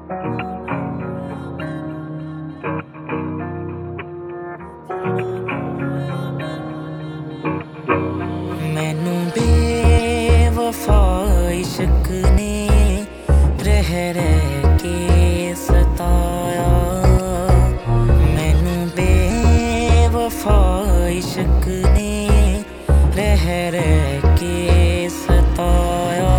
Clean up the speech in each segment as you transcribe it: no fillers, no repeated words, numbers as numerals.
मैनू बेवफा इश्क ने रह रह के सताया। मैनू बेवफा इश्क ने रह रह के सताया।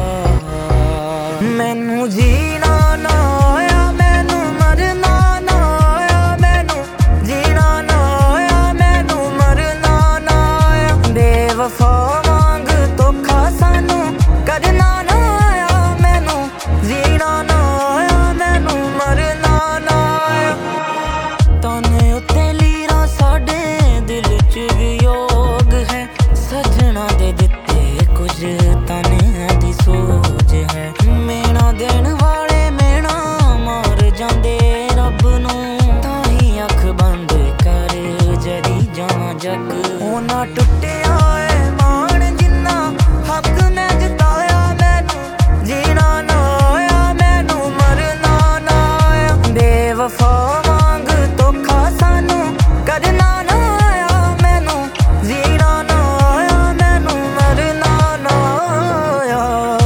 मैनू जीना ना आया, मैनू मरना ना आया। मैनू जीना ना आया, मैनू मरना ना आया। बेवफा वांग धोखा सानू करना ना आया। मैनू जीना ना आया, मैनू मरना ना आया। ताने उत्ते लीरा साडे दिल च वियोग है। सजना दे दिते कुछ ताने दी सोच है। मेना देण वाले मेना मार जांदे रब नू। ताही अख बंद कर जरी जावां जग। ओ ना टुटिया ऐ मान जिन्ना हक मैं जताया। मैनू जीना ना आया, मैनू मरना ना आया। बेवफा वांग धोखा सानू करना ना आया। मैनू जीना ना आया, मैनू मरना ना आया।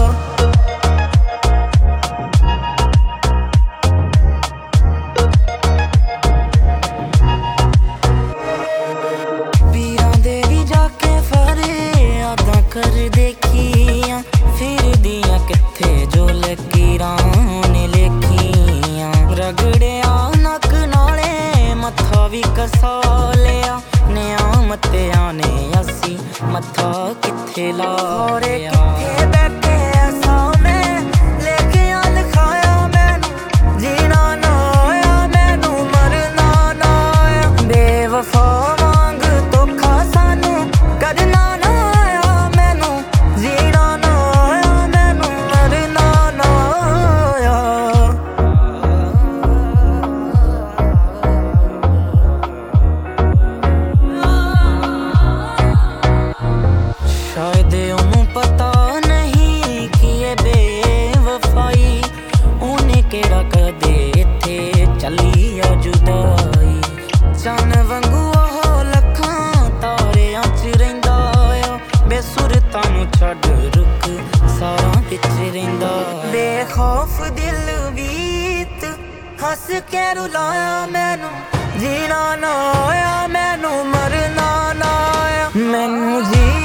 पीरां दे भी जाके फरियादां कर देखियां। फिर दियां कित्थे जो लकीरां ने लेखियां। रगड़िया नक नाले मत्था भी कसा लिया। नियामतिया ने असी मत्था कित्थे ला लिया। कित्थे बैठे ऐसा मैं लेके लिखाया। मैनू जीना ना आया, मैनू मरना ना आया। बेवफा वांग धोखा सानू करना ना आया। मैनू जीना ना आया, मैनू मरना ना आया। शायद ओनू पता नहीं कि ये बेवफाई ओने केड़ा कदे इत्थे चली आ जुदाई। चन वांगू ओह लखां तारियां च रहिंदा आ। बेसुरतां नू छड्ड रुक सारां विच रहिंदा। बेखौफ दिल बीत हंस के रुलाया। मैनू जीना ना आया, मैनू मरना ना आया। मैनू जी